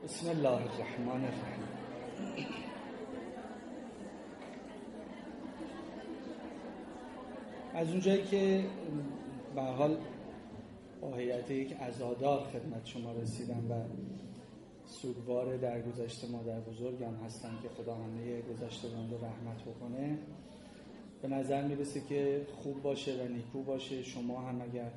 بسم الله الرحمن الرحیم. از اونجایی که به هر حال با هیئت یک عزادار خدمت شما رسیدم و سوگوار درگذشت مادر بزرگم هستم که خدا همه گذشتگان رو رحمت بکنه، به نظر میرسه که خوب باشه و نیکو باشه شما هم اگر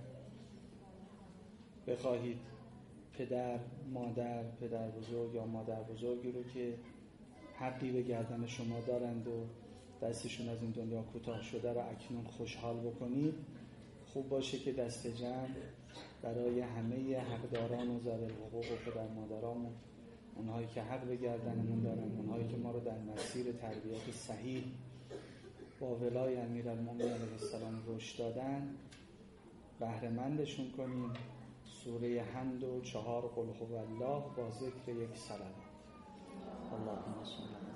بخواهید پدر، مادر، پدر بزرگ یا مادر بزرگی رو که حقی به گردن شما دارند و دستشون از این دنیا کوتاه شده رو اکنون خوشحال بکنید. خوب باشه که دست جمع برای همه حقداران و ذوی الحقوق و پدر مادرامون، اونهایی که حق به گردنمون دارن، اونهایی که ما رو در مسیر تربیت صحیح با ولای امیرالمومنین علیه السلام رشد دادن، بهره مندشون کنیم. سوره حمد و 4 قل هو الله با ذکر یک صلوات. اللهم صل علی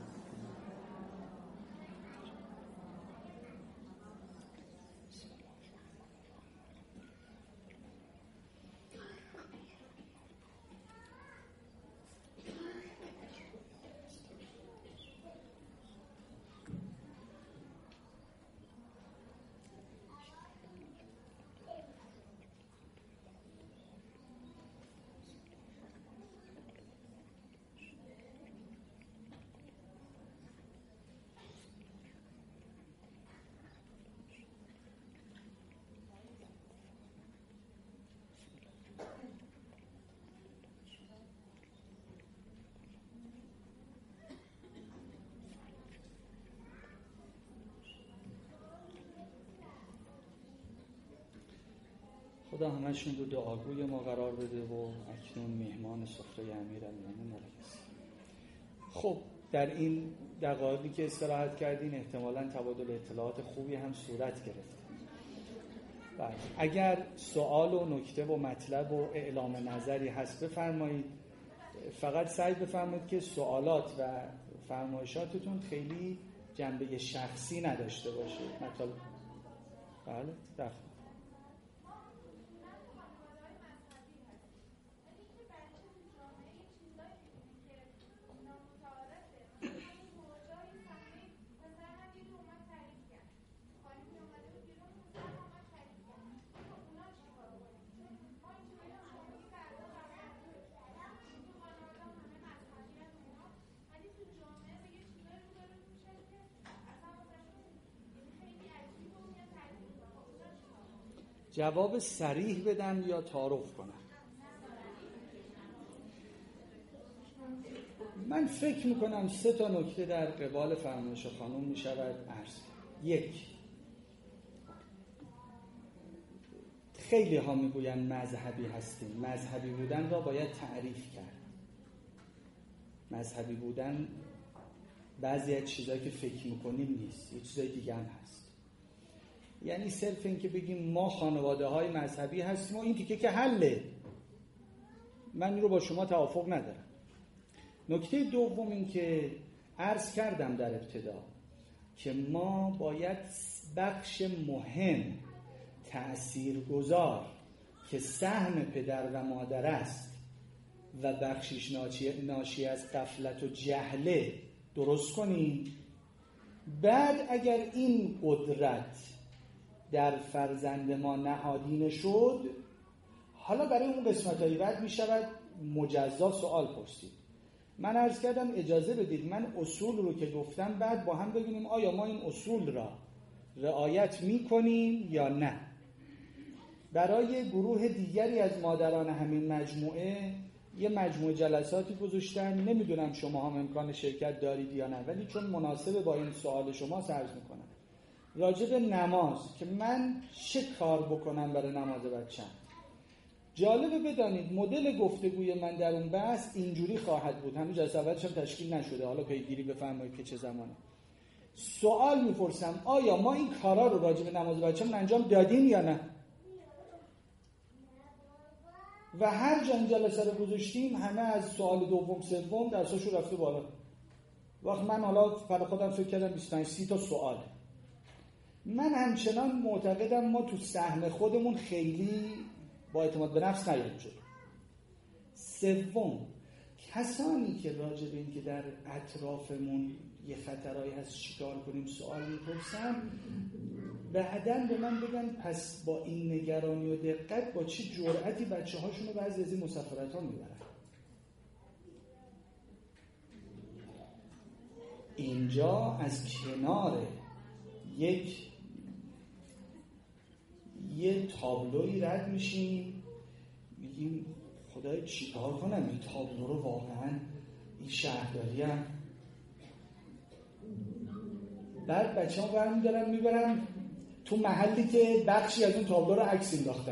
خدا همشون رو دعاگوی ما قرار بده و اکنون مهمان سفره امیرالمومنین علیه السلام. خب در این دقایقی که استراحت کردین احتمالاً تبادل اطلاعات خوبی هم صورت گرفت. اگر سوال و نکته و مطلب و اعلام نظری هست بفرمایید. فقط سعی بفرمایید که سوالات و فرمایشاتتون خیلی جنبه شخصی نداشته باشه. مطلب بله دفعه جواب صریح بدم یا تعارف کنم؟ من فکر میکنم 3 نکته در قبال فرمایش خانم میشود عرض. 1، خیلی ها میگویند مذهبی هستیم. مذهبی بودن را باید تعریف کرد. مذهبی بودن بعضی از چیزایی که فکر میکنیم نیست، یه چیزای دیگه هم هست. یعنی صرف این که بگیم ما خانواده های مذهبی هستیم و این تیکه که حله، من این رو با شما توافق ندارم. نکته دوم این که عرض کردم در ابتدا که ما باید بخش مهم تأثیرگذار که سهم پدر و مادر است و بخشش ناشی از غفلت و جهله درست کنیم. بعد اگر این قدرت در فرزند ما نهادینه شد، حالا برای اون قسمت‌های بعد می شود مجزا سوال پرسید. من عرض کردم اجازه بدید من اصول رو که گفتم بعد با هم ببینیم آیا ما این اصول را رعایت می کنیم یا نه. برای گروه دیگری از مادران همین مجموعه یه مجموعه جلساتی گذاشتن، نمیدونم شما هم امکان شرکت دارید یا نه، ولی چون مناسب با این سوال شما عرض میکنم راجع به نماز که من چه کار بکنم برای نماز بچه‌م. جالبه بدانید مدل گفتگوی من در اون بحث اینجوری خواهد بود. همین جلسه اولش هم تشکیل نشده، حالا پیگیری بفرمایید که چه زمانه. سوال میپرسم آیا ما این کارا رو راجع به نماز بچه‌مون انجام دادیم یا نه؟ و هر جا این جلسه رو گذاشتیم همه از سوال دوم سوم درساشو رفته بالا. وقت من حالا برای خودم فکر کردم 25-30 تا سوال. من همچنان معتقدم ما تو سهم خودمون خیلی با اعتماد به نفس نیاریم جلو. سوم، کسانی که راجع به این که در اطرافمون یه خطرایی هست چیکار کنیم سوال میپرسن، بعدن به من بگن پس با این نگرانی و دقت با چه جرأتی بچه هاشون رو بعضی از این مسافرت ها میبرن. اینجا از کنار یه تابلوی رد میشیم، میگیم خدای چی کار کنم این تابلو رو واقعا این شهرداری هم. بعد بچه ها برمیدارن میبرن تو محلی که بخشی از اون تابلو رو عکس انداختن.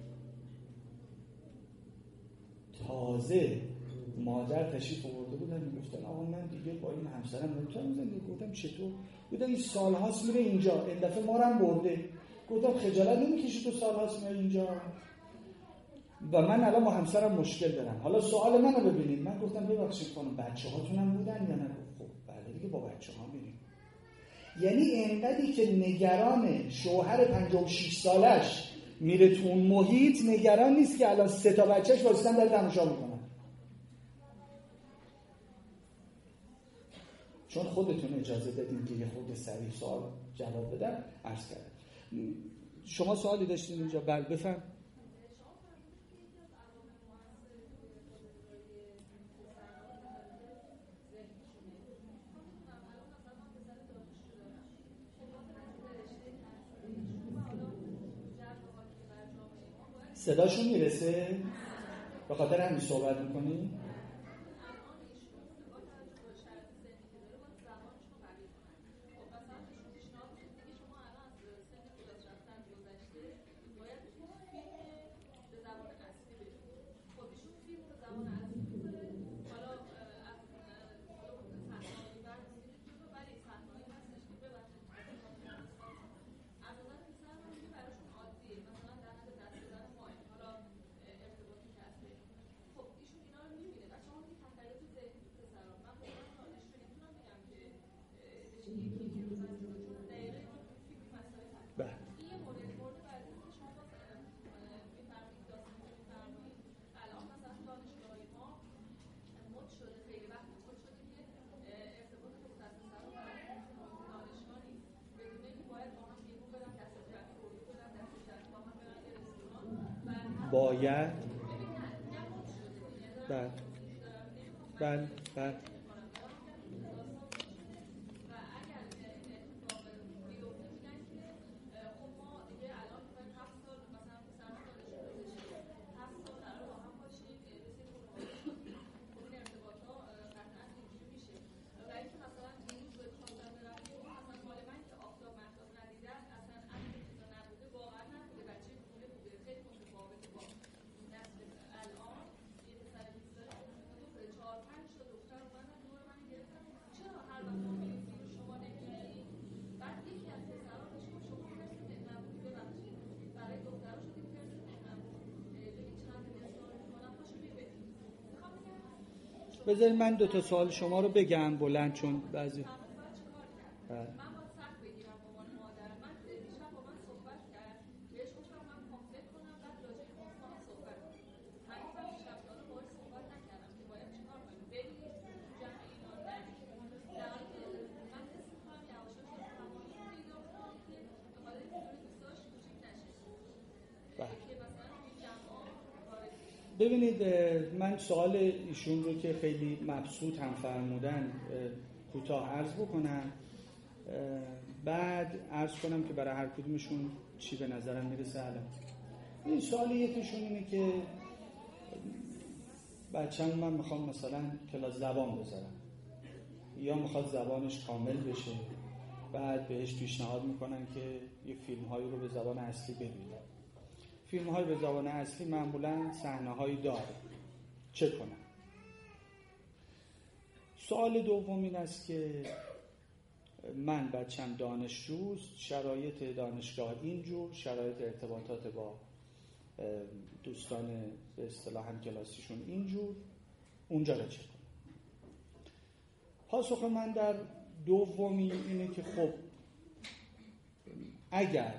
تازه مادر تشریف آورده بودن میگفتن آقا من دیگه با این همسرم نمیتونم زندگی. گفتم چطور؟ گفتن این سالهاست میره اینجا، این دفعه ما رو هم برده. گفتم خجالت نمیکشی تو سالهاست میره اینجا و من الان با همسرم مشکل دارم، حالا سوال منو ببینید. من گفتم ببخشید خانم بچه‌هاتون هم بودن یا نه؟ خب بله دیگه با بچه‌ها میریم. یعنی اینقدری که نگران شوهر 56 سالش میره تو اون محیط، نگران نیست که الان 3 تا بچه‌ش واسطن داره تماشا میکنن. چون خودتون اجازه دادین که یه خود سریع سوال جواب بدم، عرض کردم. شما سوالی داشتین اینجا؟ بله بفهم. صداشون میرسه؟ به خاطر همین صحبت میکنی؟ باید بله بذارید من 2 تا سوال شما رو بگم بلند، چون بعضی ببینید من سوال ایشون رو که خیلی مبسوط هم فرمودن کوتاه عرض بکنم، بعد عرض کنم که برای هر کدومشون چی به نظرم میرسه. الان این سوال یکیشون اینه که بچه‌م من میخوام مثلا کلاس زبان بذارم، یا میخواد زبانش کامل بشه، بعد بهش پیشنهاد میکنن که یه فیلم‌هایی رو به زبان اصلی ببینه. فیلم‌های به زبان اصلی معمولاً صحنه‌هایی داره، چه کنم؟ سوال دوم این است که من بچم دانشجوست، شرایط دانشگاه اینجور، شرایط ارتباطات با دوستان به اصطلاح هم کلاسیشون اینجور، اونجا را چه کنم؟ پاسخ من در دومی اینه که خب اگر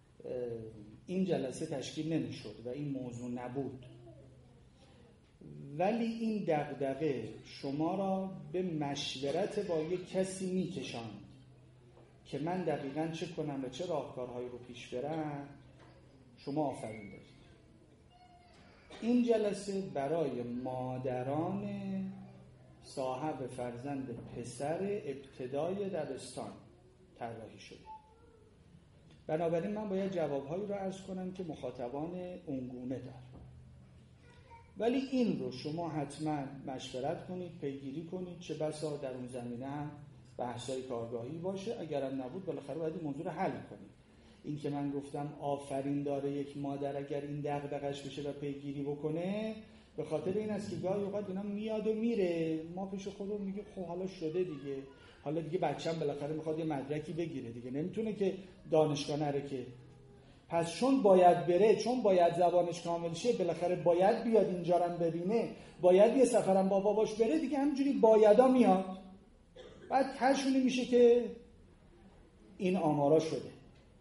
این جلسه تشکیل نمیشد و این موضوع نبود ولی این دغدغه شما را به مشورت با یک کسی میکشاند که من دقیقاً چه کنم و چه راهکارهایی رو پیش برم، شما آفرین دارید. این جلسه برای مادران صاحب فرزند پسر ابتدای دبستان طراحی شده. بنابراین من باید جوابهایی رو عرض کنم که مخاطبان اونگونه دارن. ولی این رو شما حتما مشورت کنید، پیگیری کنید، چه بسا در اون زمینه هم بحثای کارگاهی باشه. اگرم نبود بالاخره باید این موضوع رو حل کنید. این که من گفتم آفرین داره یک مادر اگر این دغدغش بشه و پیگیری بکنه، به خاطر این است که گاهی اوقات اینا میاد و میره، ما پیش خودمون میگه خب حالا شده دیگه، حالا دیگه بچه‌م بالاخره میخواد یه مدرکی بگیره دیگه، نمیتونه که دانشگاه نره که، پس چون باید بره، چون باید زبانش کامل شه، بالاخره باید بیاد اینجا رو ببینه، باید یه سفرم با باباش بره دیگه، همینجوری بایدا میاد. بعد هرشونی میشه که این آمارا شده.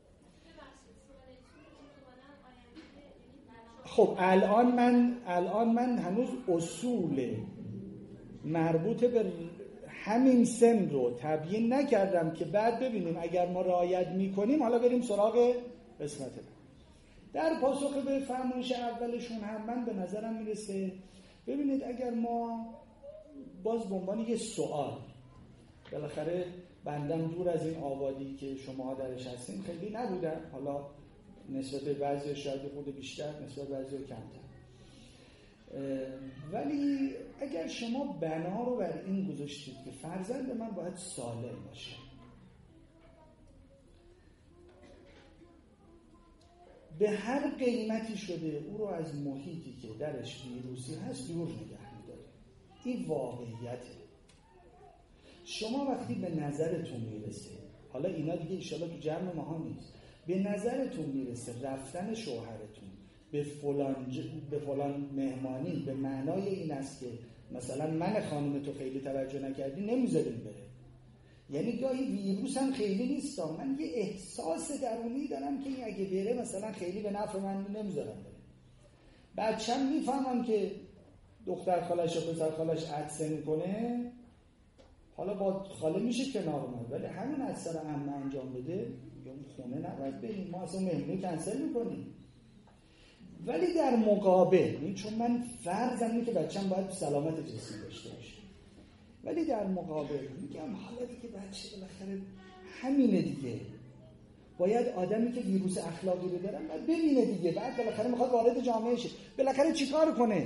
خب الان من هنوز اصول مربوط به همین سن رو تبیین نکردم که بعد ببینیم اگر ما رعایت میکنیم حالا بریم سراغ قسمت بعد. در پاسخ به فرمایش اولشون هم من به نظرم میرسه، ببینید اگر ما باز به عنوان یه سوال، بالاخره بندم دور از این آبادی که شما درش هستین خیلی نبودم، حالا نسبت به بعضی شاید خود بیشتر، نسبت به بعضی کمتر، ولی اگر شما بنا رو بر این گذاشتید که فرزند من باید سالم باشه، به هر قیمتی شده او رو از محیطی که درش ویروسی هست دور نگه می‌داره. این واقعیته. شما وقتی به نظرتون میرسه، حالا اینا دیگه انشالله تو جمع ماها نیست، به نظرتون میرسه رفتن شوهرتون به فلان مهمانی به معنای این است که مثلا من خانم تو خیلی توجه نکردی نمیذاریم بره، یعنی گاهی ویروس هم خیلی نیست، من یه احساس درونی دارم که این اگه بره مثلا خیلی به نفع من نمیذارم بره. بچه‌م میفهمم که دختر خالش و پسر خالش عطسه میکنه، حالا با خاله میشه کنار اومد، ولی همین عطسه رو عمه انجام بده یا اون خونه نباید بریم، ما اصلا مهمونی کنسل میکنیم. ولی در مقابل، چون من فرضم اینه که بچه‌م باید سلامت جسمی داشته باشه، ولی در مقابل میگم حالا دیگه بچه بالاخره همینه دیگه، باید آدمی که ویروس اخلاقی رو دارن باید ببینه دیگه، بعد بالاخره میخواد وارد جامعه شه، بالاخره چیکار کنه؟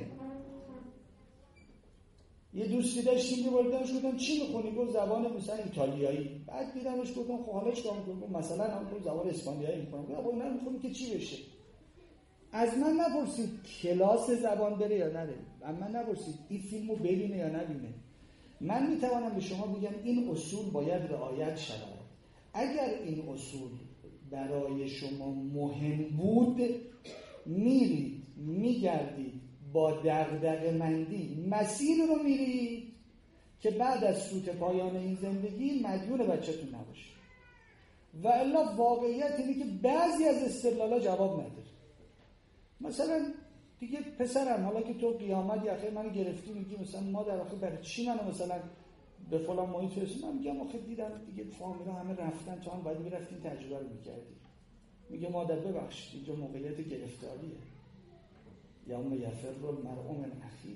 یه دوستی داشتیم می‌بردمش گفتم چی می‌خونی؟ گفت زبان مثلا ایتالیایی. بعد دیدمش گفتم خب حالا چیکار می‌کنی؟ مثلا هم زبان اسپانیایی می‌خونم. گفتم اینا رو می‌خونی که چی بشه؟ از من نپرسید کلاس زبان بره یا نره، از من نپرسید این فیلمو ببینه یا نبینه. من میتوانم به شما بگم این اصول باید رعایت شود. اگر این اصول برای شما مهم بود، میرید میگردید با دغدغه‌مندی مسیر رو میرید که بعد از سوت پایان این زندگی مدیون بچه‌تون نباشید. و الا واقعیت اینه که بعضی از استدلالا جواب نداره. مثلا دیگه پسرم حالا که تو قیامت یخه منو گرفتی میگی مثلا ما در واقع برای چی منو مثلا به فلان محیط رسوندم؟ من میگم آخه دیدم دیگه فامیلا همه رفتن، تو هم باید میرفتین تجربه رو میکردی. میگه مادر ببخشید اینجا موقعیت گرفتاریه، یا یفر المرء من اخیه،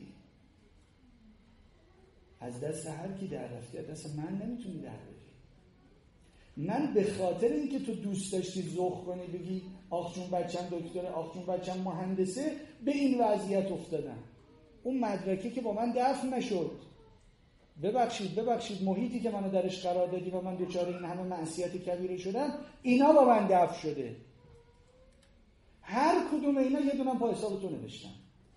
از دست هر کی در رفتی از دست من نمیتونی در بری. من به خاطر اینکه تو دوست داشتی ذوق کنی بگی آخ جون بچم دکتره، آخ جون بچم مهندسه، به این وضعیت افتادم. اون مدرکی که با من دفن نشد، ببخشید محیطی که منو درش قرار دادی و من دچار این همه معصیت کبیره شدم، اینا با من دفن شده. هر کدوم اینا یه دونم پای حساب تو نوشتن،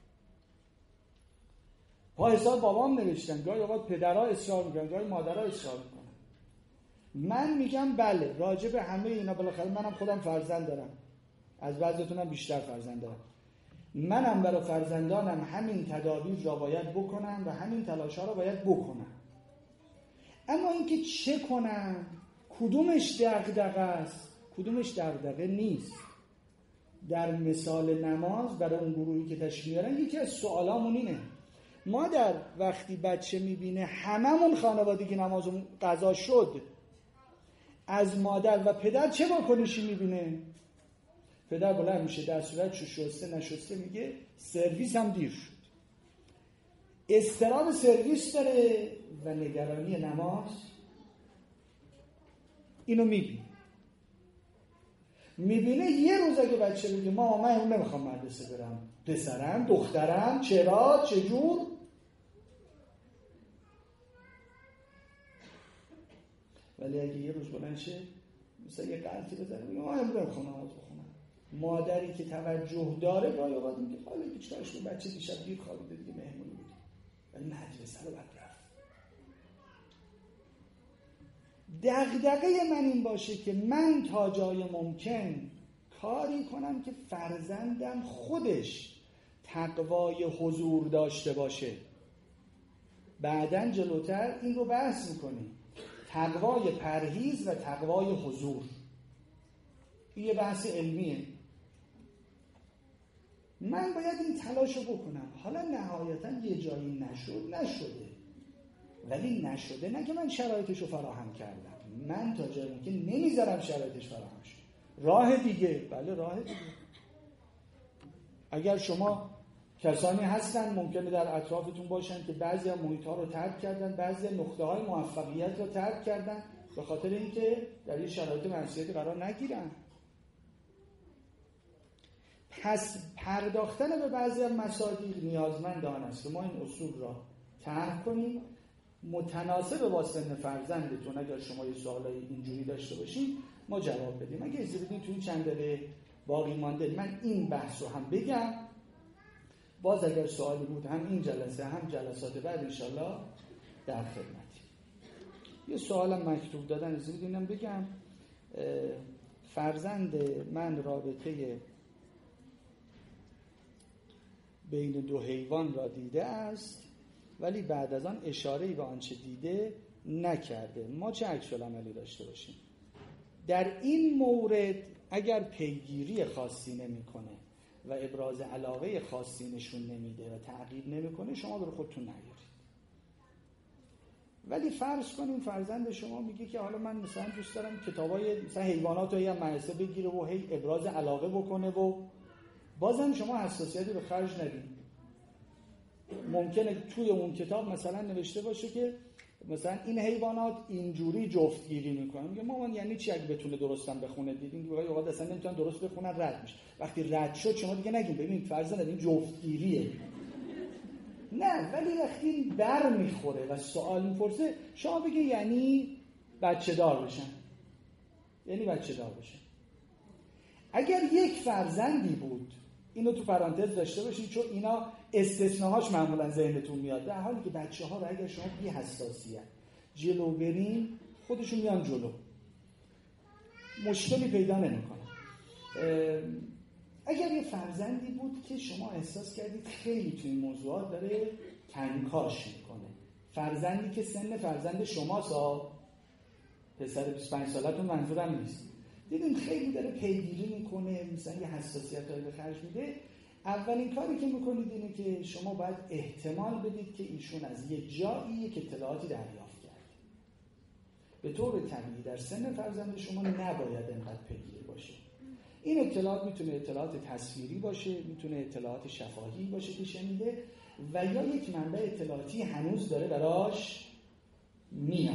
پای حساب بابام نوشتن، گاهی اوقات پدرها اصرار میکنن، گاهی مادرها اصرار میکنن. من میگم بله راجع به همه اینا، بالاخره منم خودم فرزند دارم، از بعضیتونم بیشتر فرزند دارم، منم برای فرزندانم همین تدابیر را باید بکنم و همین تلاش‌ها را باید بکنم. اما اینکه چه کنم، کدومش دغدغه است، کدومش دغدغه نیست. در مثال نماز برای اون گروهی که تشکیل میارن یکی از سوالامون اینه مادر وقتی بچه میبینه هممون خانوادگی نمازمون قضا شد، از مادر و پدر چه واکنشی میبینه؟ پدر بلند میشه در صورتشو شسته نشسته میگه سرویس هم دیر شد. اضطراب سرویس داره و نگرانی نماز. اینو میبینه یه روز اگه بچه بگه ماما من نمیخوام مدرسه برم، پسرم دخترم چرا چجور، ولی اگه یه روز بلند شه مثلا یه قلطی بزنه میگه ما نمیخوام نماز بخونم. مادری که توجه داره گاهی اوقات میگه حالا بیچاره‌اش رو بچه دیشب دیر خوابیده دیگه مهمونی بود، ولی مدرسه رو بعد رفت. دغدغه من این باشه که من تا جای ممکن کاری کنم که فرزندم خودش تقوای حضور داشته باشه. بعدن جلوتر این رو بحث میکنیم، تقوای پرهیز و تقوای حضور. این یه بحث علمیه. من باید این تلاشو بکنم. حالا نهایتا یه جایی نشده، ولی نشده نه که من شرایطشو فراهم کردم، من تا جایی که نمیذارم شرایطش فراهم شه. راه دیگه، بله راه دیگه. اگر شما کسانی هستن ممکنه در اطرافتون باشن که بعضی از محیط‌ها رو ترک کردن، بعضی از نقطه‌های موفقیت رو ترک کردن به خاطر اینکه در یه شرایط معصیتی قرار نگیرن. پس پرداختن به بعضی از مصادیق نیازمند آن است که ما این اصول را طرح کنیم متناسب با سن فرزندتون. اگر شما یه سوالای اینجوری داشته باشین ما جواب بدیم. اگه اجازه بدین تو این چند دقیقه باقی مانده من این بحث رو هم بگم، باز اگر سوالی بود هم این جلسه هم جلسات بعد انشالله در خدمتی. یه سوالم مکتوب دادن، اجازه بدین اینم بگم. فرزند من رابطه بین دو حیوان را دیده است ولی بعد از آن اشاره‌ای به آنچه دیده نکرده. ما چه عکس‌العملی داشته باشیم؟ در این مورد اگر پیگیری خاصی نمی‌کنه و ابراز علاقه خاصی نشون نمیده و تعقیب نمی‌کنه شما برای خودتون نیارید. ولی فرض کنیم فرزند شما میگه که حالا من مثلا دوست دارم کتابای مثلا حیوانات رو یه مدرسه بگیره و هی ابراز علاقه بکنه و بازم شما حساسیتی به خرج ندید. ممکنه توی اون کتاب مثلا نوشته باشه که مثلا این حیوانات اینجوری جفتگیری میکنن. میگه مامان یعنی چی اگه بتونه درستم بخونه؟ دیدین که اوقات اصلا نمیتونن درست بخونن رد میشه. وقتی رد شد شما دیگه نگین ببین فرضاً این جفتگیریه. نه، ولی وقتی بر میخوره و سوال میپرسه شما بگی یعنی بچه دار بشن. یعنی بچه دار بشن. اگر یک فرزندی بود، اینو تو پرانتز داشته باشید چون اینا استثناهاش معمولا ذهنتون میاد، در حالی که بچه‌ها رو اگر شما بی حساسیت جلو برین خودشون میان جلو، مشکلی پیدا نمی‌کنن. اگر یه فرزندی بود که شما احساس کردید خیلی توی این موضوعات داره کنکاش میکنه، فرزندی که سن فرزند شماست، پسر 25 سالتون منظورم نیست، دیدین خیلی داره پیگیری میکنه، مثلا یه حساسیتایی به خرج میده، اولین کاری که میکنید اینه که شما باید احتمال بدید که ایشون از یه جایی یک اطلاعاتی دریافت کرده. به طور طبیعی در سن فرزند شما نباید انقدر پیگیری باشه. این اطلاعات میتونه اطلاعات تصویری باشه، میتونه اطلاعات شفاهی باشه که شنیده، و یا یک منبع اطلاعاتی هنوز داره براش میاد.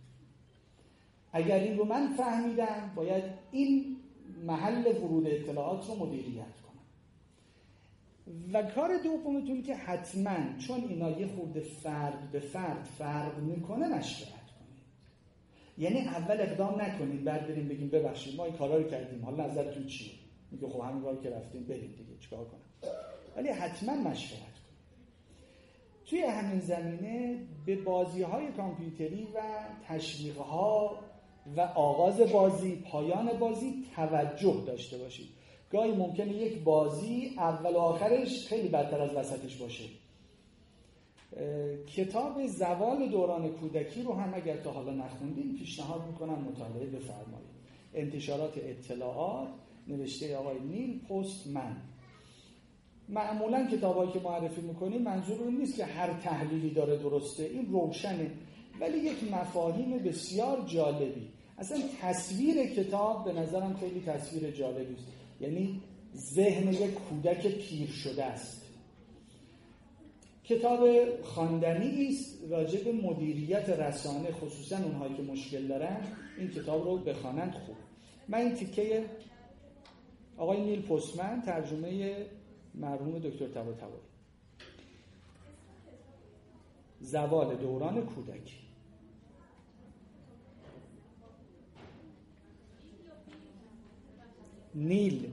اگر این رو من فهمیدم باید این محل ورود اطلاعات رو مدیریت کنم. و کار دومتون که حتما چون اینا یه خورده فرد به فرق میکنه مشورت کنید. یعنی اول اقدام نکنید بعد بریم بگیم ببخشید ما این کارا رو کردیم حالا نظرتون چیه؟ میگه خب همین کارو که رفتیم بریم دیگه چیکار کنم؟ ولی حتما مشورت کنید. توی همین زمینه به بازی‌های کامپیوتری و تشویق‌ها و آغاز بازی، پایان بازی توجه داشته باشید. گاهی ممکنه یک بازی اول و آخرش خیلی بدتر از وسطش باشه. کتاب زوال دوران کودکی رو هم اگر تا حالا نخوندین پیشنهاد میکنم مطالعه بفرمایید. انتشارات اطلاعات، نوشته آقای نیل پستمن. معمولا کتابایی که معرفی میکنیم منظور اون نیست که هر تحلیلی داره درسته، این روشنه، ولی یک مفاهیم بسیار جالبی. اصلا تصویر کتاب به نظرم خیلی تصویر جالبی است، یعنی ذهن یک کودک پیر شده است. کتاب خواندنی است راجع به مدیریت رسانه، خصوصا اونهایی که مشکل دارن این کتاب رو بخوانند خوب. من این تیکه آقای نیل پستمن، ترجمه مرحوم دکتر طباطبایی، زوال دوران کودکی. نیل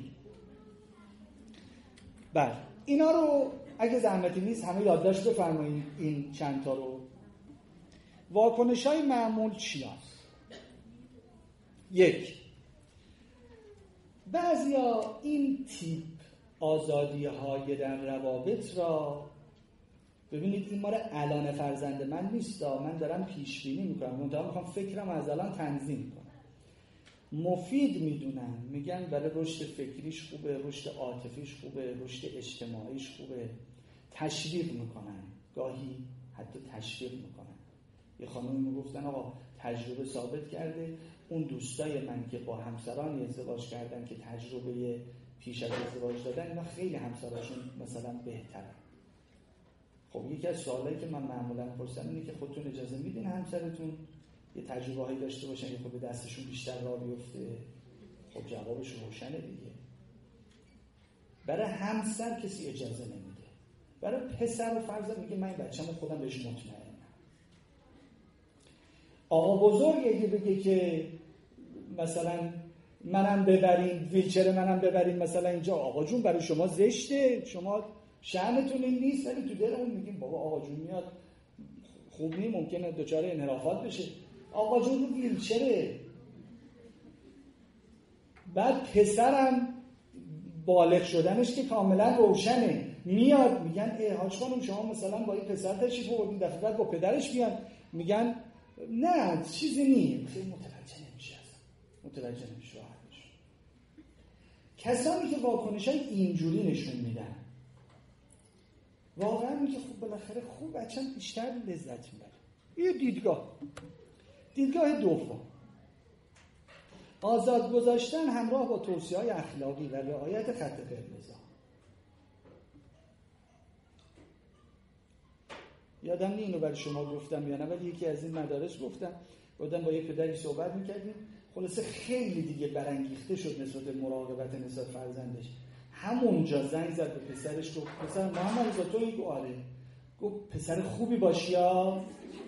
بله، اینا رو اگه زحمتی نیست همه یادداشت بفرمایید این چند تا رو. واکنش‌های معمول چی هست؟ یک، بعضیا این تیپ آزادی‌های در روابط را ببینید، این مال الان فرزند من نیست، من دارم پیش بینی میکنم، منتها میخوام فکرم از الان تنظیم کنم، مفید میدونن، میگن برای رشد فکریش خوبه، رشد عاطفیش خوبه، رشد اجتماعیش خوبه، تشویق میکنن، گاهی حتی تشویق میکنن. یه خانومی میگفتن آقا تجربه ثابت کرده اون دوستای من که با همسرانی ازدواج کردن که تجربه پیش از ازدواج دادن، اینا خیلی همسراشون مثلا بهتره. خب یکی از سوالایی که من معمولا پرسیدم اینه که خودتون اجازه میدین همسرتون یه تجربه‌ای داشته باشن که خود دستشون بیشتر راه بیفته؟ خب جوابش روشنه دیگه. برای همسر کسی اجازه نمیده، برای پسر و فرزند میگه من بچه‌مو خودم بهش مطمئنم. آقا بزرگ اگه بگه که مثلا منم ببرین، ویلچر منم ببرین مثلا اینجا، آقا جون برای شما زشته، شما شأنتون این نیست، ولی تو دلمون میگیم بابا آقا جون میاد خوب نی، ممکنه دچار انحرافات بشه، آقا جون رو ویلچره. بعد پسرم بالغ شدنش که کاملا روشنه، میاد میگن ای حاج خانم شما مثلا با این پسر تشریف آوردین، دفعه بعد با پدرش بیان، میگن نه چیزی نی، خیلی متوجه نمیشه، متوجه نمیشه. کسانی که واکنشای اینجوری نشون میدن واقعا میگه خب بالاخره خوب بچه‌م بیشتر لذت میبره. یه دیدگاه دوم، آزاد گذاشتن همراه با توصیه‌های اخلاقی و رعایت خط قرمز. یادم نیست اینو برای شما گفتم یا نه، ولی یکی از این مدارس گفتم، بعدم با یک پدری صحبت میکردیم، خلاصه خیلی دیگه برانگیخته شد نسبت به مراقبت نسبت فرزندش. همونجا زنگ زد به پسرش، گفت پسر محمد رضا تو این آره، گفت پسر خوبی باشی ها.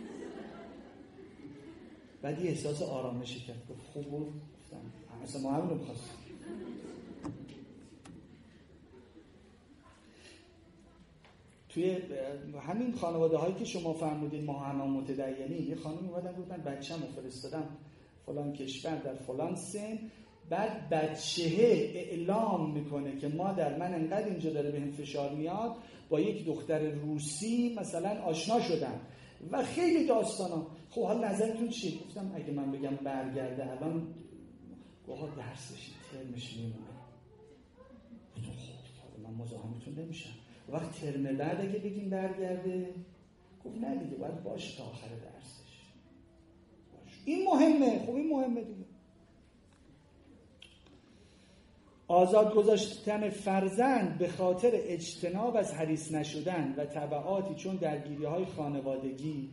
بعد یه احساس آرامشی کرد، گفت خوب بود، گفتم مثلا ما همینو می‌خواستیم. توی همین خانواده هایی که شما فرمودین ما همه متدینیم، یه خانم اومدن گفتن بچه‌مو فرستادم فلان کشور در فلان سن، بعد بچه اعلام میکنه که مادر من انقدر اینجا داره بهم فشار میاد، با یک دختر روسی مثلا آشنا شدم و خیلی داستانا. خب حال نظرتون چیه؟ گفتم اگه من بگم برگرده الان گوها درسش ترمش میمونه. گفتم خب من مزاحمتون نمیشم. وقت ترم بعد اگه بگیم برگرده، گفت نه دیگه باید باشه تا آخر درسش باشه. این مهمه. خب این مهمه دیگه. آزاد گذاشتن فرزند به خاطر اجتناب از حریص نشدن و تبعاتی چون درگیری‌های خانوادگی،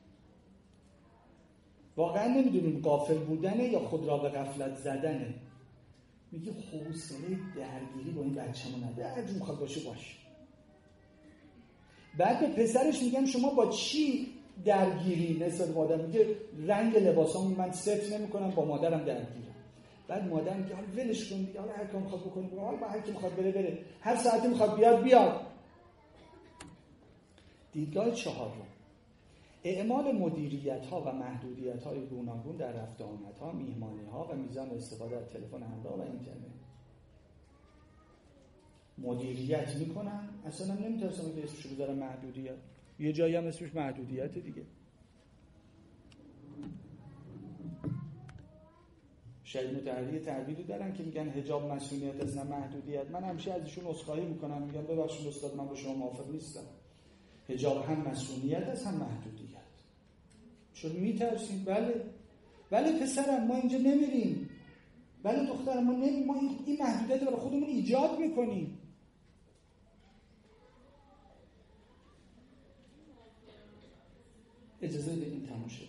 واقعا نمیدونیم غافل بودنه یا خود را به غفلت زدنه. میگه حوصله درگیری با این بچه‌مون نداره، هر جور میخواد باشه باشه. بعد به پسرش میگن شما با چی درگیری نسبت مادر؟ میگه رنگ لباسامو من ست نمی‌کنم، با مادرم درگیرم. بعد مادر میگه حالا ولش کن دیگه، حالا هر کاری میخواد بکنه، حالا با هر کی میخواد بره، هر ساعتی میخواد بیاد. دیدگاه چهارم، اعمال مدیریت‌ها و محدودیت‌های گوناگون در رفت و آمدها، میهمانی‌ها و میزان استفاده از تلفن همراه و اینترنت. مدیریت میکنن، اصلا نمیترسم که اسمشو بذارم محدودیت، یه جایی هم اسمش محدودیت دیگه. شهید مطهری تعبیری دارن که میگن حجاب مسئولیت است نه محدودیت. من همیشه ازشون عذرخواهی میکنم، میگم ببخشید استاد من با شما موافق نیستم. حجاب هم مسئولیت است هم محدودیت. چون میترسیم؟ بله پسرم ما اینجا نمیریم، بله دخترم ما نمیریم، ما این محدودیت برای خودمون ایجاد میکنیم. اجازه بدین تماشا.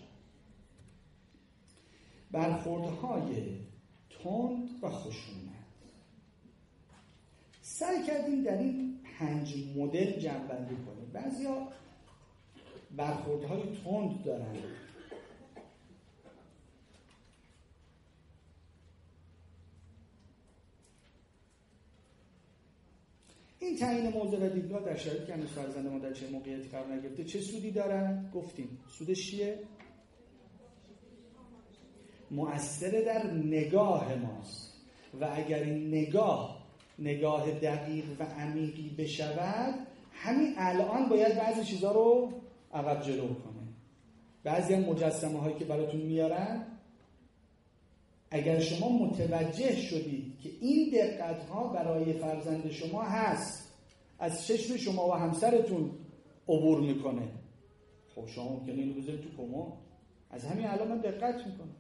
برخوردهای تند و خشونت. سعی کردیم در این 5 مدل جمع‌بندی کنیم. بعضیا برخوردهای تند دارن، این تعیین موضع و دیدگاه در شرایطی که هنوز فرزند ما در چه موقعیتی قرار نگرفته چه سودی دارن؟ گفتیم سودش چیه؟ مؤثر در نگاه ماست و اگر این نگاه دقیق و عمیقی بشود، همین الان باید بعضی چیزا رو عقب جلو کنه. بعضی هم مجسمه هایی که براتون میارن، اگر شما متوجه شدید که این دقت ها برای فرزند شما هست، از چشم شما و همسرتون عبور میکنه، خب شما ممکنه اینو بذارید تو کمد. از همین الان من دقت میکنم.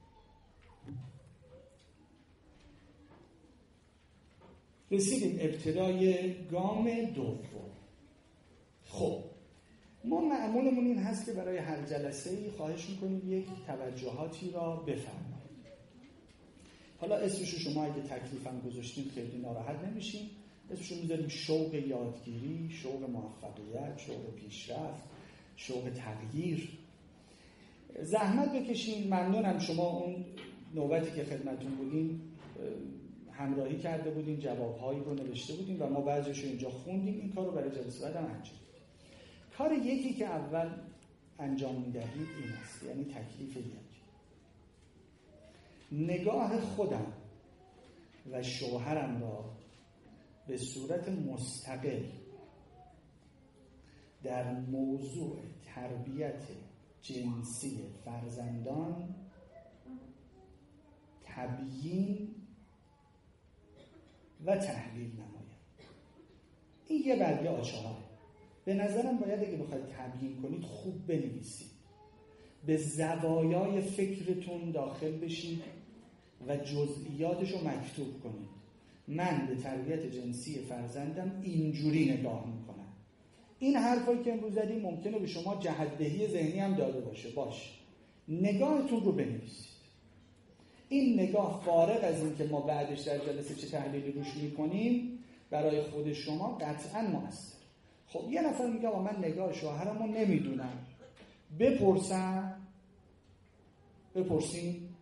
رسیدیم ابتدای گام دوم. خب ما معمولمون این هست که برای هر جلسه‌ای خواهش میکنیم یک توجهاتی را بفرمایید. حالا اسمشو شما اگه تکلیفم گذاشتین خیلی ناراحت نمیشین. اسمشو میذاریم شوق یادگیری، شوق موفقیت، شوق پیشرفت، شوق تغییر. زحمت بکشین. ممنونم شما اون نوبتی که خدمتون بودیم همراهی کرده بودین، جوابهایی رو نوشته بودین و ما بعضیشو اینجا خوندیم. این کار رو برای جلسه بعد هم انجام بدید. کار یکی که اول انجام میدهید این است، یعنی تکلیف یک. نگاه خودم و شوهرم را به صورت مستقل در موضوع تربیت جنسی فرزندان تبیین و تحلیل نمایم. این یه برگه آچاره. به نظرم باید اگه بخواید تبیین کنید خوب بنویسید، به زوایای فکرتون داخل بشید و جزئیاتش رو مکتوب کنید. من به تربیت جنسی فرزندم اینجوری نگاه میکنم. این حرفایی که امروز زدیم ممکنه به شما جهت‌دهی ذهنی هم داده باشه. نگاهتون رو بنویسید. این نگاه فارغ از این که ما بعدش در جلسه چه تحلیلی روش میکنیم، برای خود شما قطعاً موثر. خب یه نفر میگه آقا من نگاه شوهرم رو نمیدونم، بپرسین.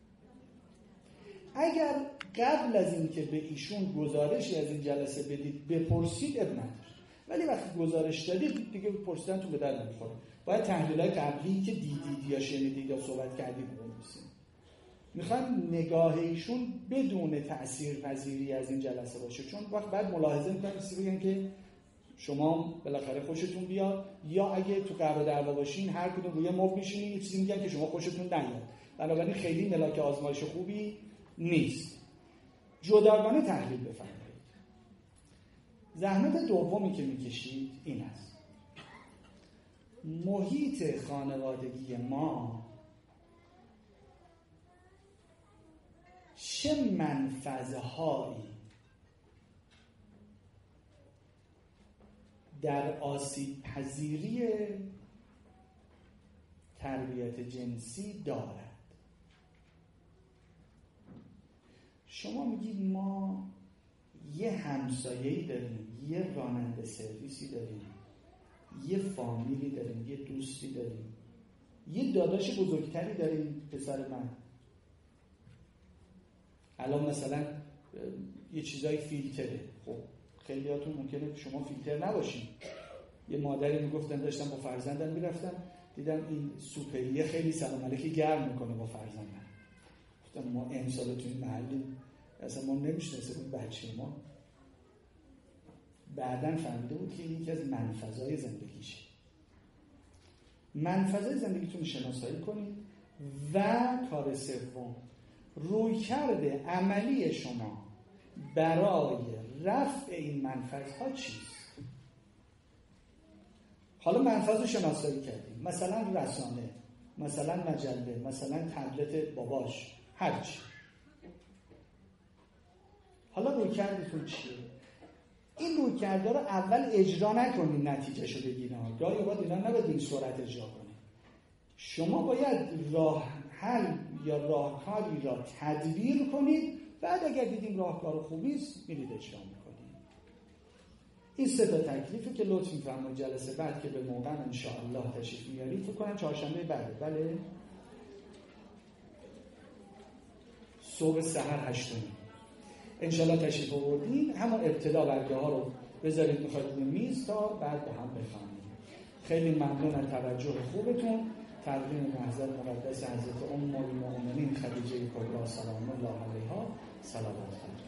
اگر قبل از این که به ایشون گزارشی از این جلسه بدید بپرسید اب نداره، ولی وقتی گزارش دادید دیگه پرسیدنتون به درد نمیخوره. باید تحلیل‌های قبلی که دیدید یا شنیدید یا صحبت کردید بنویسید. میخوام نگاه ایشون بدون تأثیرپذیری از این جلسه باشه، چون وقت بعد ملاحظه میکنم بگن که شما بالاخره خوشتون بیاد، یا اگه تو قرار دعوا باشین هر کدوم روی مبل میشینین یه چیزی میگن که شما خوشتون نیاد. بنابراین خیلی ملاک آزمایش خوبی نیست. جداگانه تحلیل بفرمایید. زحمت دومی که میکشید این است: محیط خانوادگی ما چه منفذهایی در آسیب پذیری تربیت جنسی دارد؟ شما میگید ما یه همسایه‌ای داریم، یه راننده سرویسی داریم، یه فامیلی داریم، یه دوستی داریم، یه داداش بزرگتری داریم پسر من. الان مثلا یه چیزای فیلتره. خب خیلیاتون ممکنه شما فیلتر نباشین. یه مادری میگفتن داشتم با فرزندم میرفتم دیدم این سوپریه خیلی سلام علیکی گرم میکنه با فرزندم. گفتم ما امسال تو این محلی اصلا ما نمیشناسیم بچه ما. بعداً فهمیده بود که این یکی از منفذهای زندگیشه. منفذهای زندگیتون شناسایی کنید. و کار سوم، رویکرد عملی شما برای رفع این منفعت‌ها چیست؟ حالا منفعت رو شناسایی کردیم، مثلا رسانه، مثلا مجله، مثلا تبلت باباش، هرچی. حالا رویکردتون چیه؟ این رویکردا رو اول اجرا نکنید نتیجهشو بگیرید. گاهی اوقات اینا نباید این سرعت اجرا کنید. شما باید راه حل یا راهکاری را تدبیر کنید، بعد اگر دیدیم راهکار خوبی است میرید اجرا میکنید. این 3 تا تکلیفی که لطف می‌فرمایید جلسه بعد که به موقع ان شاء الله تشریف میارید، فکر کنم چهارشنبه بعده، بله؟ صبح سحر 8 ان شاء الله تشریف آوردین. همون ابتدا برگه‌ها رو بذارید روی میز تا بعد با هم بخونیم. خیلی ممنون از توجه خوبتون. تقدیم محضر مقدس حضرت ام المؤمنین خدیجه کبری سلام الله علیها صلوات.